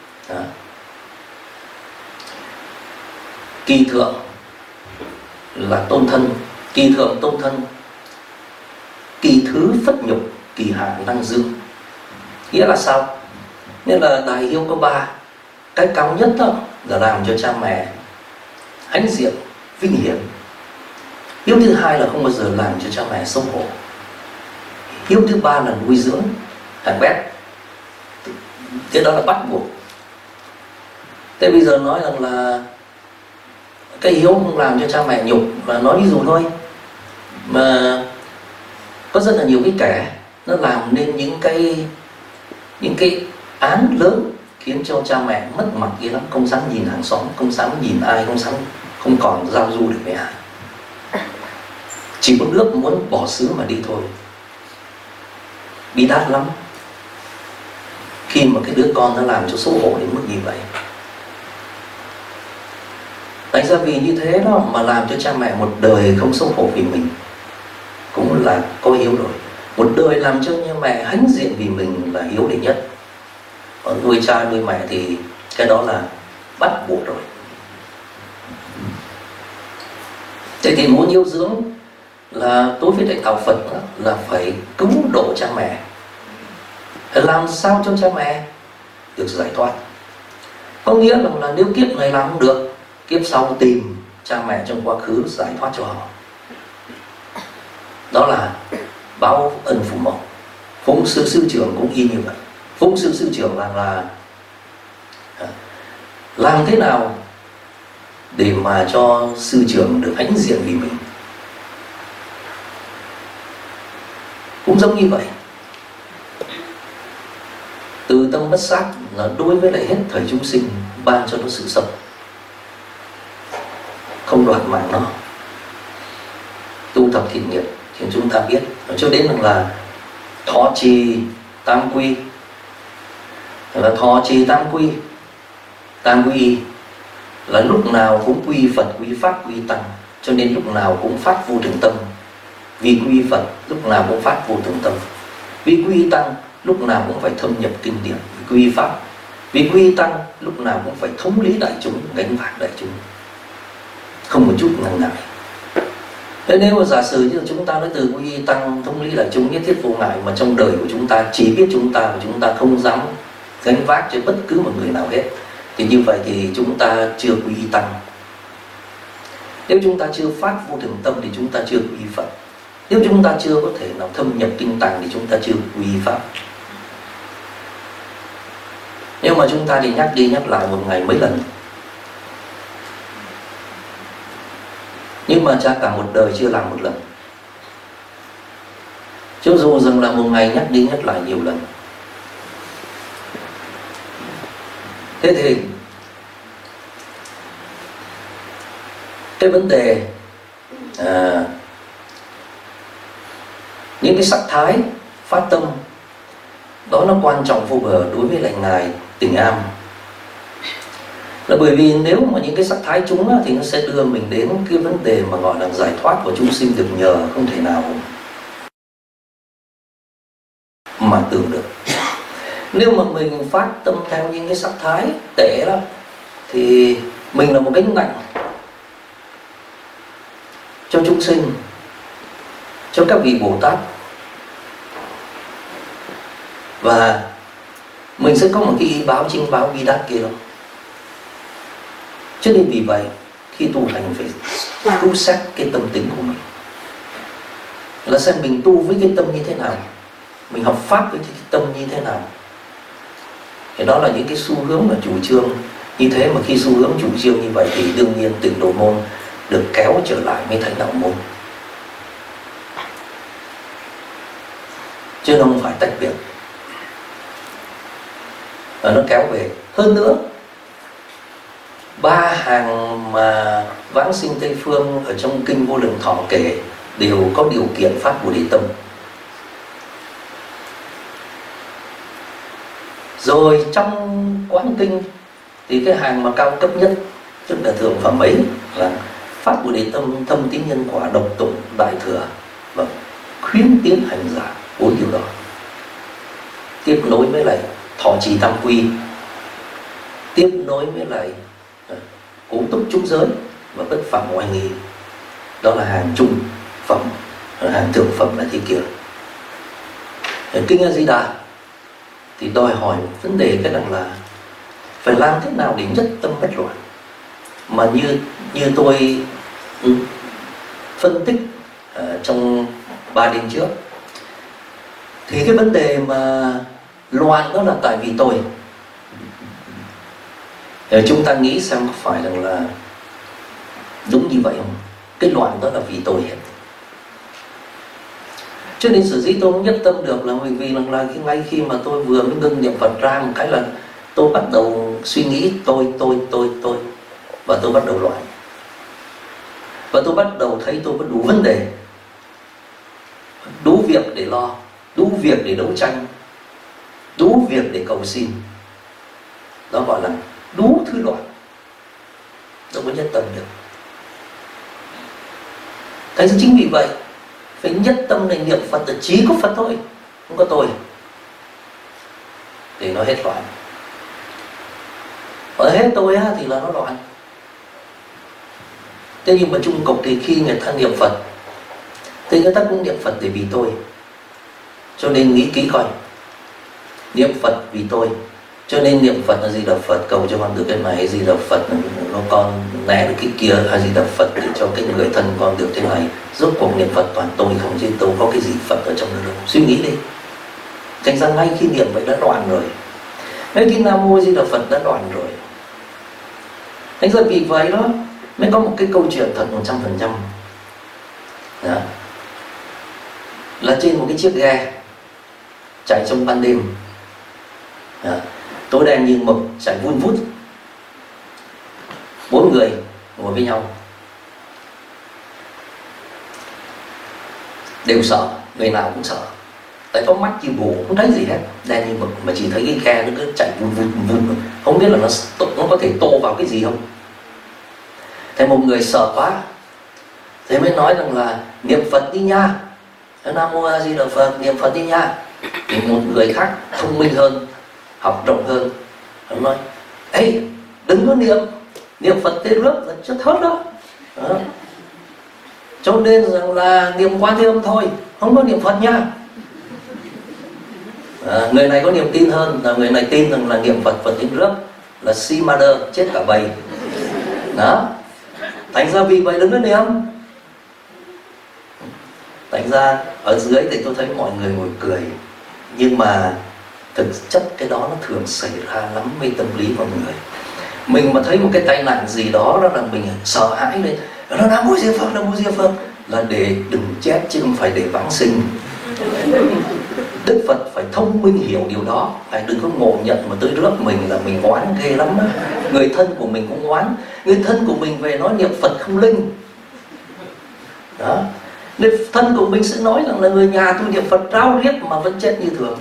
Kỳ thượng là tôn thân, kỳ thượng tôn thân, kỳ thứ phất nhục, kỳ hạ năng dương. Nghĩa là sao? Nên là đại hiếu có 3. Cái cao nhất đó là làm cho cha mẹ hãnh diện, vinh hiển. Hiếu thứ 2 là không bao giờ làm cho cha mẹ xấu hổ. Hiếu thứ 3 là nuôi dưỡng hạng bét. Thế đó là bắt buộc. Thế bây giờ nói rằng là cái hiếu không làm cho cha mẹ nhục, và nói ví dụ thôi, mà có rất là nhiều cái kẻ nó làm nên những cái án lớn khiến cho cha mẹ mất mặt kia lắm, không dám nhìn hàng xóm, không dám nhìn ai, không còn giao du được với ai. Chỉ có nước muốn bỏ xứ mà đi thôi. Bi đát lắm khi mà cái đứa con nó làm cho xấu hổ đến mức như vậy. Tại ra vì như thế đó mà làm cho cha mẹ một đời không xấu hổ vì mình cũng là có hiếu rồi. Một đời làm cho nhà mẹ hãnh diện vì mình là hiếu đệ nhất. Còn nuôi cha nuôi mẹ thì cái đó là bắt buộc rồi. Thế thì muốn yêu dưỡng là đối với đạo Phật là phải cứu độ cha mẹ, phải làm sao cho cha mẹ được giải thoát. Có nghĩa là nếu kiếp này làm không được, kiếp sau tìm cha mẹ trong quá khứ giải thoát cho họ. Đó là báo ân phụ mẫu. Phụng sự sư trưởng cũng y như vậy. Phụng sự sư trưởng là làm thế nào để mà cho sư trưởng được hãnh diện vì mình. Cũng giống như vậy. Từ tâm bất sát là đối với lại hết thời chúng sinh, ban cho nó sự sống, không đoạt mạng nó. Tu tập thiện nghiệp thì chúng ta biết, cho đến là thọ trì tam quy, là thọ trì tam quy. Tam quy là lúc nào cũng quy Phật, quy Pháp, quy Tăng, cho nên lúc nào cũng phát vô thường tâm. Vì quy Phật lúc nào cũng phát vô thường tâm, vì quy Tăng lúc nào cũng phải thâm nhập kinh điển, vì quy Pháp, vì quy Tăng lúc nào cũng phải thống lý đại chúng, gánh vác đại chúng, không một chút ngần ngại. Thế nếu mà giả sử như chúng ta nói từ quy Tăng thống lý đại chúng nhất thiết vô ngại, mà trong đời của chúng ta chỉ biết chúng ta và chúng ta không dám gánh vác cho bất cứ một người nào hết, thì như vậy thì chúng ta chưa quy Tăng. Nếu chúng ta chưa phát vô thường tâm thì chúng ta chưa quy Phật. Nếu chúng ta chưa có thể nào thâm nhập kinh tạng thì chúng ta chưa quy Pháp. Nhưng mà chúng ta đi nhắc lại một ngày mấy lần. Nhưng mà cha cả một đời chưa làm một lần. Cho dù rằng là một ngày nhắc lại nhiều lần. Thế thì cái vấn đề những cái sắc thái phát tâm đó nó quan trọng vô bờ đối với lại ngài Tình Am. Là bởi vì nếu mà những cái sắc thái chúng á, thì nó sẽ đưa mình đến cái vấn đề mà gọi là giải thoát của chúng sinh được nhờ không thể nào mà tưởng được. Nếu mà mình phát tâm theo những cái sắc thái tệ đó thì mình là một gánh nặng cho chúng sinh, cho các vị Bồ Tát, và mình sẽ có một cái y báo chính báo bi đát kia đâu. Cho nên vì vậy khi tu hành phải tu xét cái tâm tính của mình, là xem mình tu với cái tâm như thế nào, mình học pháp với cái tâm như thế nào. Thì đó là những cái xu hướng và chủ trương như thế. Mà khi xu hướng chủ trương như vậy thì đương nhiên Tịnh Độ môn được kéo trở lại với Thánh Đạo môn, chứ không phải tách biệt. Và nó kéo về. Hơn nữa, Ba hàng mà vãng sinh Tây Phương ở trong kinh Vô Lượng Thọ kể đều có điều kiện phát Bồ Đề tâm. Rồi trong Quán Kinh thì cái hàng mà cao cấp nhất, tức là thượng phẩm ấy, là phát Bồ Đề tâm, thâm tín nhân quả, độc tụng đại thừa và khuyến tiến hành giả, 4 điều đó. Tiếp nối với lại thọ trì tam quy, tiếp nối với lại cố túc trúc giới và bất phạm oai nghi. Đó là hàng trung phẩm, hàng thượng phẩm là thế kia. Kinh A Di Đà thì đòi hỏi vấn đề cái rằng là phải làm thế nào để nhất tâm bất loạn. Mà như tôi phân tích trong 3 đêm trước, thì cái vấn đề mà loạn đó là tại vì tôi. Chúng ta nghĩ xem có phải rằng là đúng như vậy không? Cái loạn đó là vì tôi hết. Cho nên sở dĩ tôi không nhất tâm được là bởi vì rằng là ngay khi mà tôi vừa mới ngưng niệm Phật ra một cái là tôi bắt đầu suy nghĩ tôi và tôi bắt đầu loạn. Và tôi bắt đầu thấy tôi có đủ vấn đề, đủ việc để lo, đủ việc để đấu tranh, đủ việc để cầu xin. Đó gọi là đủ thứ loạn, đâu có nhất tâm được. Thế nên chính vì vậy phải nhất tâm này niệm Phật là chỉ có Phật thôi, không có tôi, thì nó hết loạn. Ở hết tôi thì là nó loạn. Thế nhưng mà chung cục thì khi người ta niệm Phật thì người ta cũng niệm Phật để vì tôi. Cho nên nghĩ kỹ coi, niệm Phật vì tôi, cho nên niệm Phật là gì? Đà Phật cầu cho con được cái này, gì Đà Phật nó con né được cái kia, hay gì Đà Phật để cho cái người thân con được thế này. Rốt cuộc niệm Phật toàn tôi không, chứ tôi có cái gì Phật ở trong đó đâu. Suy nghĩ đi. Thành ra ngay khi niệm vậy đã loạn rồi, ngay khi Nam Mô Di Đà Phật đã loạn rồi. Thành ra vì vậy đó mới có một cái câu chuyện thật 100%. Đó. Là trên một cái chiếc ghe chạy trong ban đêm, tối đen như mực, chạy vun vút, 4 người ngồi với nhau, đều sợ, người nào cũng sợ, tại có mắt như bù không thấy gì hết, đen như mực, mà chỉ thấy cái ghe nó cứ chạy vun vun, không biết là nó có thể tô vào cái gì không. Thế một người sợ quá, thế mới nói rằng là niệm Phật đi nha, Nam Mô A Di Đà Phật, niệm Phật đi nha. Thì một người khác thông minh hơn, học rộng hơn, nó nói: ê, đừng có niệm Phật thế rước là chết hết đó. Cho nên rằng là niệm Quan Thế Âm thôi, không có niệm Phật nha. Người này có niềm tin hơn, là người này tin rằng là niệm Phật Phật tin rước là si ma đơ, chết cả bầy. Đó. Thành ra vì vậy đừng có niệm. Thành ra ở dưới thì tôi thấy mọi người ngồi cười, nhưng mà thực chất cái đó nó thường xảy ra lắm với tâm lý mọi người. Mình mà thấy một cái tai nạn gì đó là mình sợ hãi lên, nó Nam Mô Di Đà Phật, Nam Mô Di Đà Phật, là để đừng chết chứ không phải để vãng sinh. Đức Phật phải thông minh hiểu điều đó, phải đừng có ngộ nhận mà tới rước mình là mình oán ghê lắm á. Người thân của mình cũng oán, người thân của mình về nói niệm Phật không linh. Đó. Nên thân của mình sẽ nói rằng là người nhà tôi niệm Phật rao riết mà vẫn chết như thường.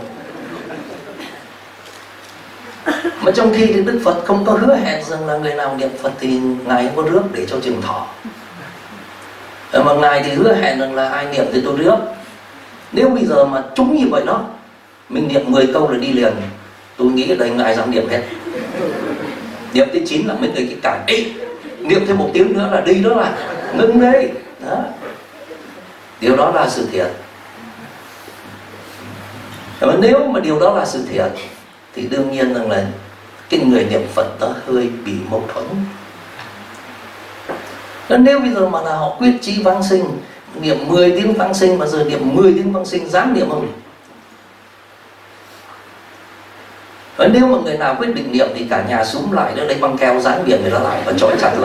Mà trong khi thì Đức Phật không có hứa hẹn rằng là người nào niệm Phật thì Ngài không có rước để cho trường thọ. Mà Ngài thì hứa hẹn rằng là ai niệm thì tôi rước. Nếu bây giờ mà trúng như vậy đó, mình niệm 10 câu là đi liền, tôi nghĩ ở đây Ngài dám niệm hết. Niệm tới 9 là mấy người cái cản: ê, niệm thêm 1 tiếng nữa là đi đó, là ngưng đây. Đó. Điều đó là sự thiệt. Và nếu mà điều đó là sự thiệt thì đương nhiên rằng là cái người niệm Phật đó hơi bị mâu thuẫn. Nếu bây giờ mà là họ quyết chí vãng sinh, niệm 10 tiếng vãng sinh, mà giờ niệm 10 tiếng vãng sinh, dám niệm không? Và nếu mà người nào quyết định niệm thì cả nhà súm lại đó, lấy băng keo dán miệng người đó lại và trói chặt lại.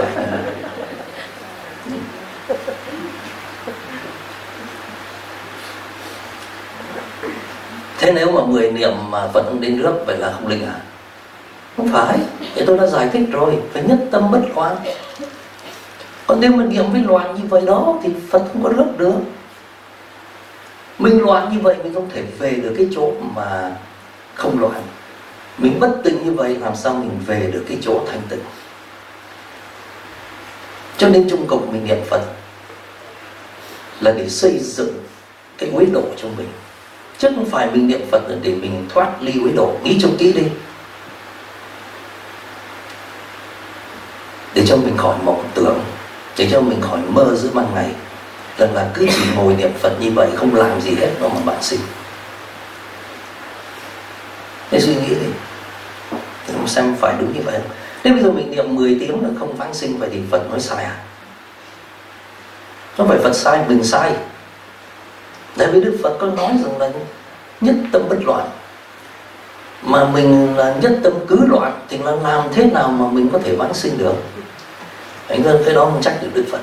Thế nếu mà 10 niệm mà vẫn đến rước, vậy là không linh à? Không phải. tôi đã giải thích rồi, phải nhất tâm bất loạn. Còn nếu mình niệm với loạn như vậy đó thì Phật không có rước được. Mình loạn như vậy mình không thể về được cái chỗ mà không loạn. Mình bất tịnh như vậy làm sao mình về được cái chỗ thanh tịnh. Cho nên chung cộng mình niệm Phật là để xây dựng cái uế độ cho mình, chứ không phải mình niệm Phật để mình thoát ly uế độ. Nghĩ cho kỹ đi, để cho mình khỏi mộng tưởng, để cho mình khỏi mơ giữa ban ngày, rằng là cứ chỉ ngồi niệm Phật như vậy không làm gì hết nó mà bạn sinh. Thế suy nghĩ đi, xem phải đúng như vậy không? Thế bây giờ mình niệm 10 tiếng là không vãng sinh, vậy thì Phật nói sai à? Không phải Phật sai, mình sai. Tại vì Đức Phật có nói rằng là nhất tâm bất loạn, mà mình là nhất tâm cứ loạn thì là làm thế nào mà mình có thể vãng sinh được? Anh hơn cái đó không trách được Đức Phật.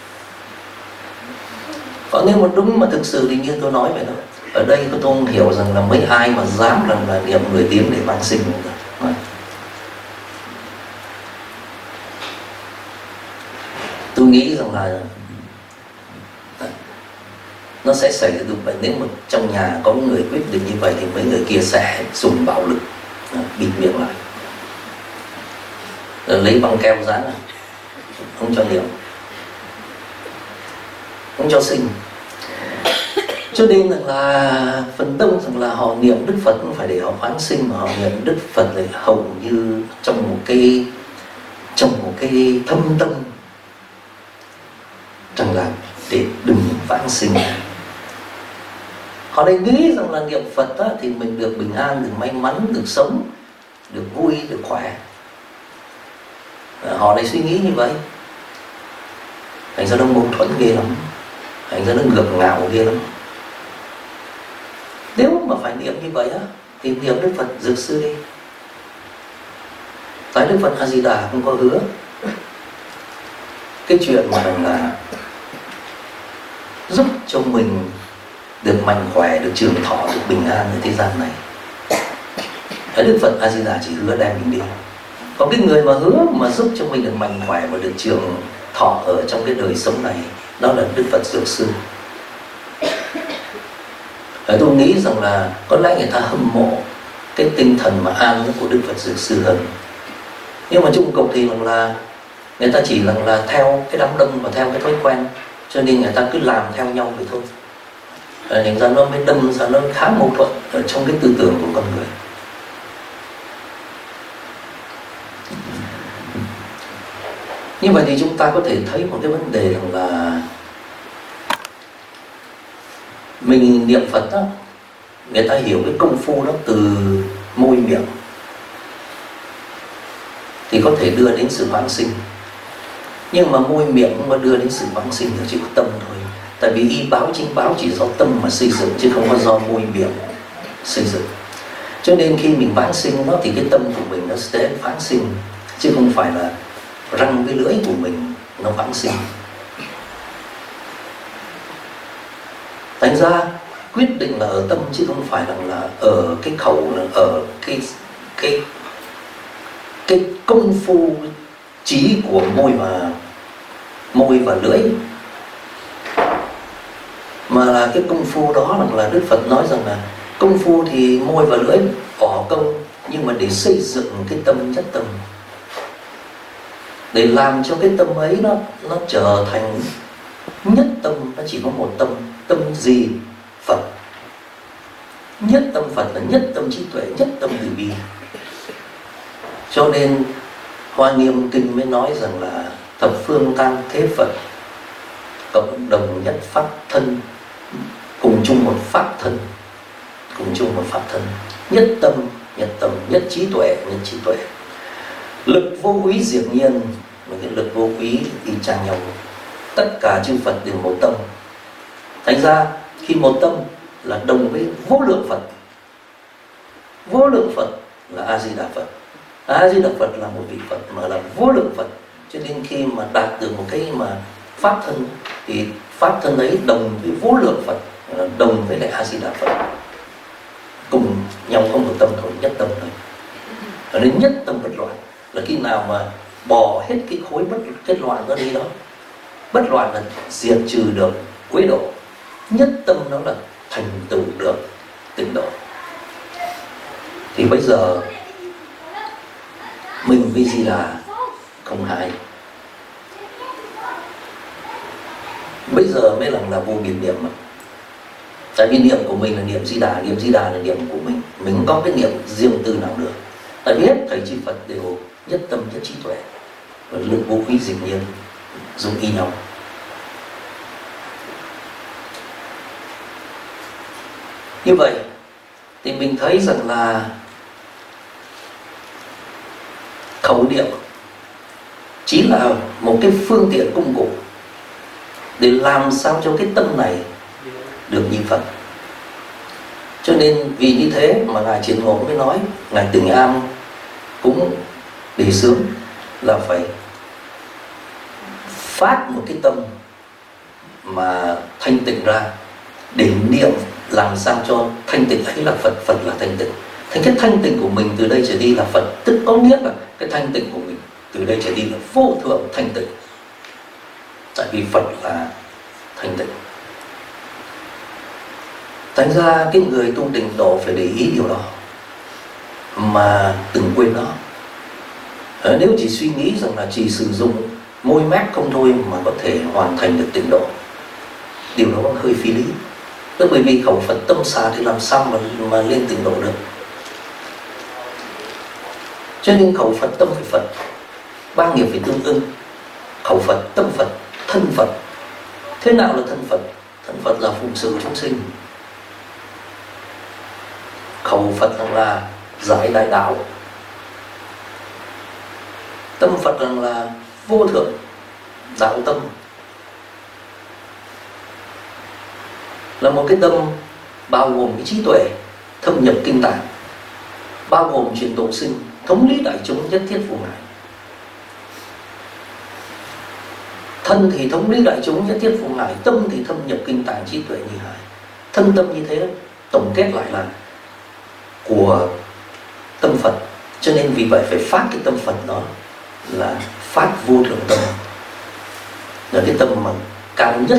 Còn nếu mà đúng mà thực sự thì như tôi nói vậy đó, ở đây tôi không hiểu rằng là mấy ai mà dám rằng là niệm 10 tiếng để vãng sinh được. Tôi nghĩ rằng là nó sẽ xảy ra được vậy. Nếu mà trong nhà có người quyết định như vậy thì mấy người kia sẽ dùng bạo lực bịt miệng lại, rồi lấy băng keo dán lại, không cho niệm, không cho sinh. Cho nên là phần đông rằng là họ niệm Đức Phật không phải để họ vãng sinh, mà họ niệm Đức Phật là hầu như trong một cái thâm tâm rằng là để đừng vãng sinh. Họ lại nghĩ rằng là niệm Phật á, thì mình được bình an, được may mắn, được sống, được vui, được khỏe. Họ lại suy nghĩ như vậy. Thành ra nó mâu thuẫn ghê lắm, thành ra nó ngược ngạo ghê lắm. Nếu mà phải niệm như vậy á, thì niệm Đức Phật Dược Sư đi. Tại Đức Phật A Di Đà không có hứa cái chuyện mà là giúp cho mình được mạnh khỏe, được trường thọ, được bình an ở thế gian này. Đức Phật A Di Đà chỉ hứa đem mình đi. Còn cái người mà hứa mà giúp cho mình được mạnh khỏe và được trường thọ ở trong cái đời sống này, đó là Đức Phật Dược Sư. Tôi nghĩ rằng là có lẽ người ta hâm mộ cái tinh thần mà an của Đức Phật Dược Sư hơn. Nhưng mà chung cộng thì là người ta chỉ là theo cái đám đông và theo cái thói quen, cho nên người ta cứ làm theo nhau vậy thôi. Thành ra nó mới đâm ra nó khá mâu thuẫn ở trong cái tư tưởng của con người. Như vậy thì chúng ta có thể thấy một cái vấn đề rằng là mình niệm Phật đó, người ta hiểu cái công phu đó từ môi miệng thì có thể đưa đến sự vãng sinh. Nhưng mà môi miệng không có đưa đến sự vãng sinh được, chỉ có tâm thôi. Tại vì y báo chính báo chỉ do tâm mà xây dựng, chứ không có do môi miệng xây dựng. Cho nên khi mình vãng sinh đó thì cái tâm của mình nó sẽ vãng sinh, chứ không phải là răng cái lưỡi của mình nó vãng sinh. Thành ra quyết định là ở tâm chứ không phải là ở cái khẩu, là ở cái công phu trí của môi và lưỡi, mà là cái công phu đó là Đức Phật nói rằng là công phu thì môi và lưỡi bỏ công, nhưng mà để xây dựng cái tâm nhất tâm, để làm cho cái tâm ấy nó trở thành nhất tâm. Nó chỉ có một tâm. Tâm gì? Phật. Nhất tâm Phật là nhất tâm trí tuệ, nhất tâm từ bi. Cho nên Hoa Nghiêm Kinh mới nói rằng là thập phương tam thế Phật, cộng đồng nhất pháp thân, cùng chung một pháp thân, cùng chung một pháp thân. Nhất tâm, nhất trí tuệ, nhất trí tuệ. Lực vô úy diệt nhiên, mà cái lực vô úy y chang nhau. Tất cả chư Phật đều một tâm. Thành ra khi một tâm là đồng với vô lượng Phật. Vô lượng Phật là A Di Đà Phật. A Di Đà Phật là một vị Phật mà là vô lượng Phật. Cho nên khi mà đạt được một cái mà pháp thân thì pháp thân ấy đồng với vô lượng Phật, đồng với lại A Di Đà Phật, cùng nhau có một tâm thôi, nhất tâm thôi. Cho nên nhất tâm bất loạn. là khi nào mà bỏ hết cái khối kết loạn đó đi đó. Bất loạn là diệt trừ được quấy độ, nhất tâm đó là thành tựu được tịnh độ. Thì bây giờ mình với Di Đà không hai. Bây giờ mới là vô biệt niệm mà. Tại vì niệm của mình là niệm Di Đà là niệm của mình. Mình không có cái niệm riêng tư nào nữa. Tại vì hết thầy chư Phật đều nhất tâm nhất trí tuệ, và lượng vô vi dịch nhiên dùng y nhau. Như vậy thì mình thấy rằng là khẩu niệm chỉ là một cái phương tiện công cụ để làm sao cho cái tâm này được như Phật. Cho nên vì như thế mà Ngài Triển Ngộ mới nói, Ngài Tình Am cũng đề xướng là phải phát một cái tâm mà thanh tịnh ra, để niệm làm sao cho thanh tịnh ấy là Phật, Phật là thanh tịnh. Thành cái thanh tịnh của mình từ đây trở đi là Phật, tức có nghĩa là cái thanh tịnh của mình từ đây trở đi là vô thượng thanh tịnh. Tại vì Phật là thanh tịnh. Thành ra cái người tu tịnh độ phải để ý điều đó, mà đừng quên nó. Nếu chỉ suy nghĩ rằng là chỉ sử dụng môi mép không thôi mà có thể hoàn thành được tịnh độ, điều đó hơi phi lý. Tức bởi vì khẩu Phật tâm xả thì làm sao mà lên tịnh độ được. Cho nên khẩu Phật tâm phải Phật, ba nghiệp phải tương ưng. Khẩu Phật, tâm Phật, thân Phật. Thế nào là thân Phật? Thân Phật là phụng sự chúng sinh. Khẩu Phật là giải đại đạo. Tâm Phật là vô thượng đạo tâm, là một cái tâm bao gồm cái trí tuệ thâm nhập kinh tạng, bao gồm chuyện độ sinh, thống lý đại chúng, nhất thiết vô ngại. Thân thì thống lý đại chúng, nhất thiết vô ngại. Tâm thì thâm nhập kinh tạng, trí tuệ như hải. Thân tâm như thế, tổng kết lại là của tâm Phật. Cho nên vì vậy phải phát cái tâm Phật đó là phát vô thượng tâm, là cái tâm mà cao nhất.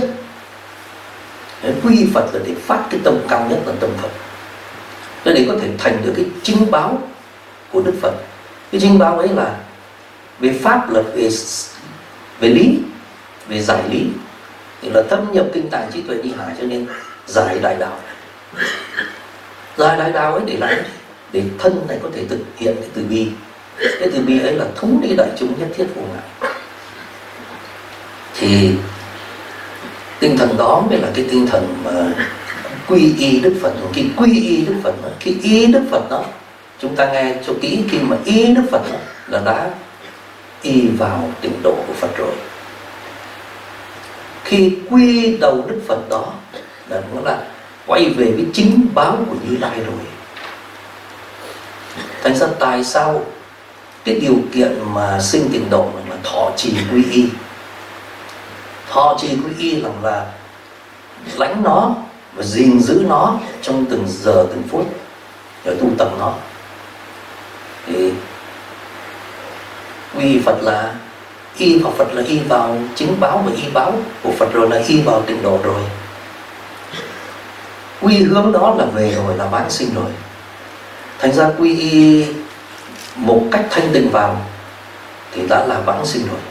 Quy Phật là để phát cái tâm cao nhất là tâm Phật, để có thể thành được cái chính báo của Đức Phật. Cái chính báo ấy là về pháp, là về lý, về giải lý, thì là thâm nhập kinh tạng trí tuệ như hải. Cho nên giải đại đạo. Giải đại đạo ấy để làm, để thân này có thể thực hiện cái từ bi. Cái từ bi ấy là thống lý đại chúng, nhất thiết vô ngại. Thì tinh thần đó mới là cái tinh thần mà quy y Đức Phật. Cái quy y Đức Phật đó, cái y Đức Phật đó, chúng ta nghe cho kỹ, khi mà y Đức Phật đó là đã y vào tịnh độ của Phật rồi. Khi quy đầu Đức Phật đó là nó là quay về với chính báo của Như Lai rồi. Thành ra tại sao cái điều kiện mà sinh tịnh độ là thọ trì quy y. Thọ trì quy y là lãnh nó và gìn giữ nó trong từng giờ từng phút, rồi tu tập nó. Thì quy Phật là y vào Phật, là y vào chính báo, và y báo của Phật rồi là y vào tịnh độ rồi. Quy hướng đó là về rồi, là vãng sinh rồi. Thành ra quy y một cách thanh tịnh vào thì đã là vãng sinh rồi,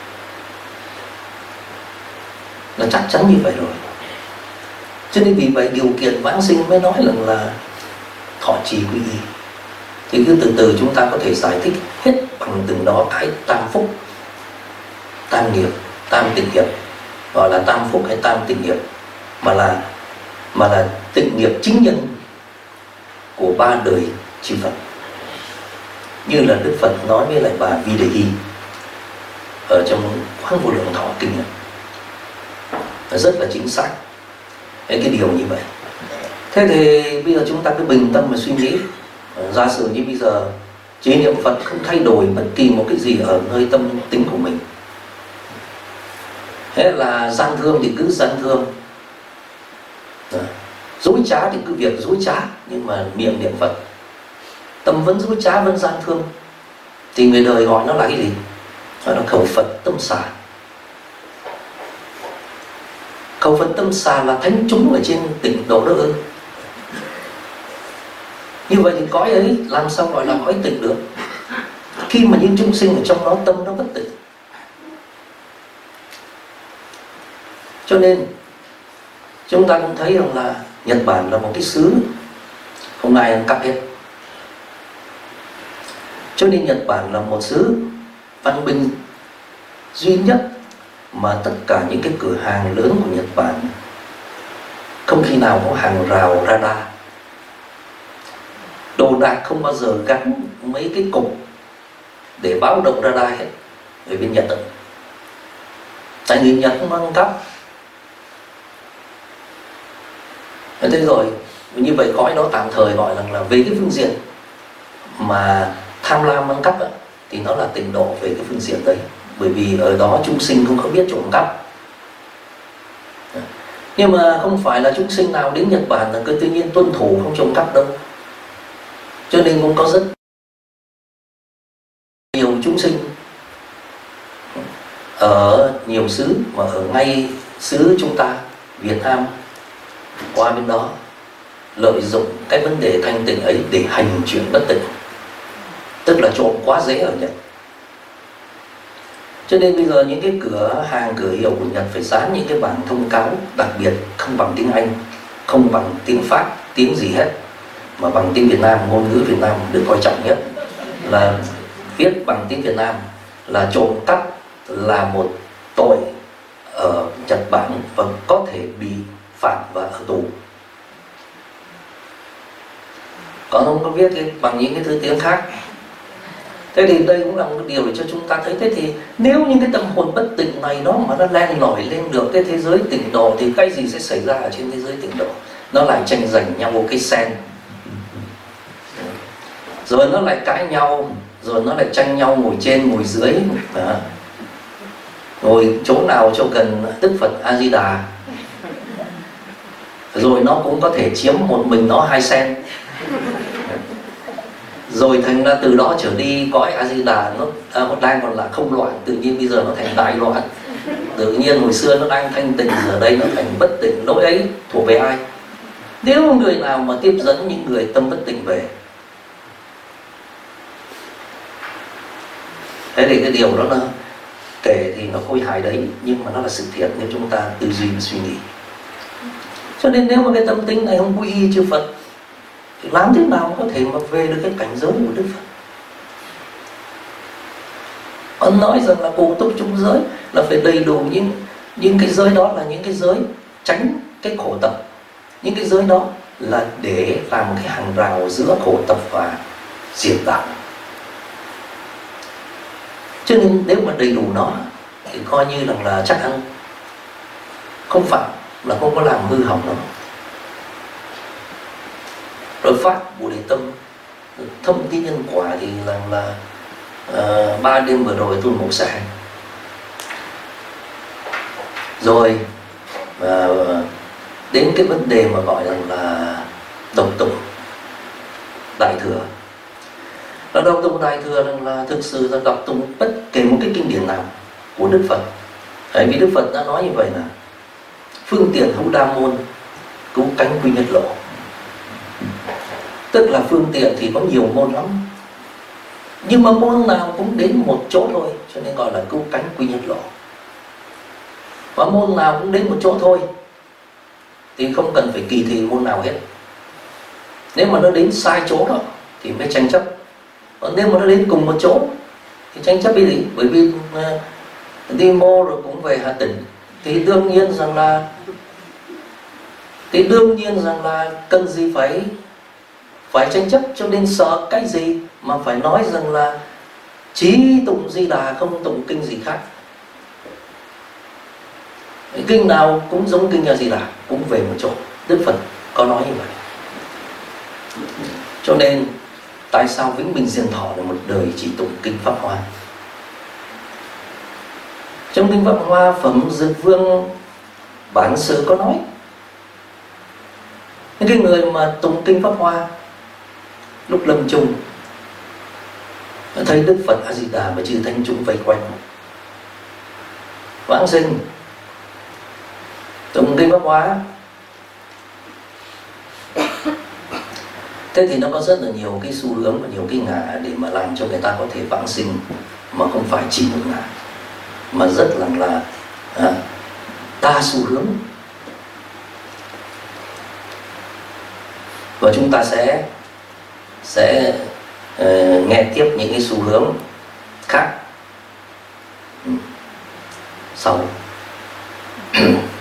là chắc chắn như vậy rồi. Cho nên vì vậy điều kiện vãng sinh mới nói là thọ trì quy y. Thì cứ từ từ chúng ta có thể giải thích hết bằng từng đó cái tam phúc, tam nghiệp, tam tịnh nghiệp. Gọi là tam phúc hay tam tịnh nghiệp, mà là tịnh nghiệp chính nhân của ba đời chư Phật. Như là Đức Phật nói với lại bà Vi Đề Hy ở trong Quán Vô Lượng Thọ Kinh này, rất là chính xác cái điều như vậy. Thế thì bây giờ chúng ta cứ bình tâm mà suy nghĩ. Giả sử như bây giờ chế niệm Phật không thay đổi bất kỳ một cái gì ở nơi tâm tính của mình, thế là gian thương thì cứ gian thương, dối trá thì cứ việc dối trá, nhưng mà miệng niệm Phật, tâm vẫn dối trá, vẫn gian thương, thì người đời gọi nó là cái gì? Gọi là khẩu Phật tâm xà. Khẩu Phật tâm xà là thánh chúng ở trên tịnh độ đó ư? Như vậy thì cõi ấy làm sao gọi là cõi tịnh được, khi mà những chúng sinh ở trong đó tâm nó bất tịnh. Cho nên chúng ta cũng thấy rằng là Nhật Bản là một cái xứ không ai ăn cắp hết. Cho nên Nhật Bản là một xứ văn minh duy nhất mà tất cả những cái cửa hàng lớn của Nhật Bản không khi nào có hàng rào radar. Đồ đạc không bao giờ gắn mấy cái cục để báo động radar hết ở bên Nhật ấy. Tại người Nhật cũng ăn cắp. Thế rồi, như vậy cõi đó tạm thời gọi là về cái phương diện mà tham lam ăn cắp ấy, thì nó là tịnh độ về cái phương diện đấy. Bởi vì ở đó chúng sinh không có biết trộm cắp. Nhưng mà không phải là chúng sinh nào đến Nhật Bản là cứ tự nhiên tuân thủ không trộm cắp đâu. Cho nên cũng có rất nhiều chúng sinh ở nhiều xứ, mà ở ngay xứ chúng ta Việt Nam qua bên đó lợi dụng cái vấn đề thanh tịnh ấy để hành chuyện bất tịnh, tức là trộm quá dễ ở Nhật. Cho nên bây giờ những cái cửa hàng cửa hiệu của Nhật phải dán những cái bảng thông cáo đặc biệt, không bằng tiếng Anh, không bằng tiếng Pháp, tiếng gì hết, mà bằng tiếng Việt Nam, ngôn ngữ Việt Nam được coi trọng nhất, là viết bằng tiếng Việt Nam là trộm cắp là một tội ở Nhật Bản và có thể bị phạt và ở tù. Còn không có viết bằng những cái thứ tiếng khác. Thế thì đây cũng là một điều để cho chúng ta thấy. Thế thì nếu những cái tâm hồn bất tịnh này nó mà nó len lỏi lên được cái thế giới tịnh độ thì cái gì sẽ xảy ra ở trên thế giới tịnh độ? Nó lại tranh giành nhau một cái sen, rồi nó lại cãi nhau, rồi nó lại tranh nhau ngồi trên ngồi dưới đó. Ngồi chỗ nào cho gần Đức Phật A Di Đà, rồi nó cũng có thể chiếm một mình nó 2 sen. Rồi thành ra từ đó trở đi cõi A Di Đà nó đang còn là không loạn, tự nhiên bây giờ nó thành đại loạn. Tự nhiên hồi xưa nó đang thanh tịnh, giờ đây nó thành bất tịnh. Lỗi ấy thuộc về ai? Nếu người nào mà tiếp dẫn những người tâm bất tịnh về. Thế thì cái điều đó nó kể thì nó khôi hài đấy, nhưng mà nó là sự thiệt nếu chúng ta tư duy và suy nghĩ. Cho nên nếu mà cái tâm tính này không quy y chư Phật thì làm thế nào có thể mà về được cái cảnh giới của Đức Phật? Ông nói rằng là bổ túc chung giới là phải đầy đủ những cái giới đó là những cái giới tránh cái khổ tập. Những cái giới đó là để làm cái hàng rào giữa khổ tập và diệt đạo. Cho nên nếu mà đầy đủ nó thì coi như là chắc ăn không phạm, là không có làm hư hỏng nó. Rồi phát Bồ Đề Tâm thâm cái nhân quả thì là 3 đêm vừa rồi tôi mổ xẻ. Rồi đến cái vấn đề mà gọi là độc tụng đại thừa. Là độc tụng đại thừa là thực sự là đọc tụng bất kể một cái kinh điển nào của Đức Phật. Bởi vì Đức Phật đã nói như vậy là phương tiện hữu đa môn, cứu cánh quy nhất lộ. Tức là phương tiện thì có nhiều môn lắm, nhưng mà môn nào cũng đến một chỗ thôi, cho nên gọi là cứu cánh quy nhất lộ. Và môn nào cũng đến một chỗ thôi thì không cần phải kỳ thị môn nào hết. Nếu mà nó đến sai chỗ đó thì mới tranh chấp. Còn nếu mà nó đến cùng một chỗ thì tranh chấp cái gì? Bởi vì đi mô rồi cũng về Hà Tĩnh thì đương nhiên rằng là cần gì phải tranh chấp. Cho nên sợ cái gì mà phải nói rằng là chí tụng Di Đà không tụng kinh gì khác. Kinh nào cũng giống kinh A Di Đà, cũng về một chỗ. Đức Phật có nói như vậy. Cho nên tại sao Vĩnh Minh Diên Thọ là một đời chỉ tụng kinh Pháp Hoa? Trong kinh Pháp Hoa phẩm Dược Vương bản sự có nói những cái người mà tụng kinh Pháp Hoa lúc lâm chung thấy Đức Phật A Di Đà và chư thánh chúng vây quanh vãng sinh tụng kinh Pháp Hóa. Thế thì nó có rất là nhiều cái xu hướng và nhiều cái ngã để mà làm cho người ta có thể vãng sinh, mà không phải chỉ một ngã, mà rất là đa xu hướng. Và chúng ta sẽ nghe tiếp những cái xu hướng khác sau.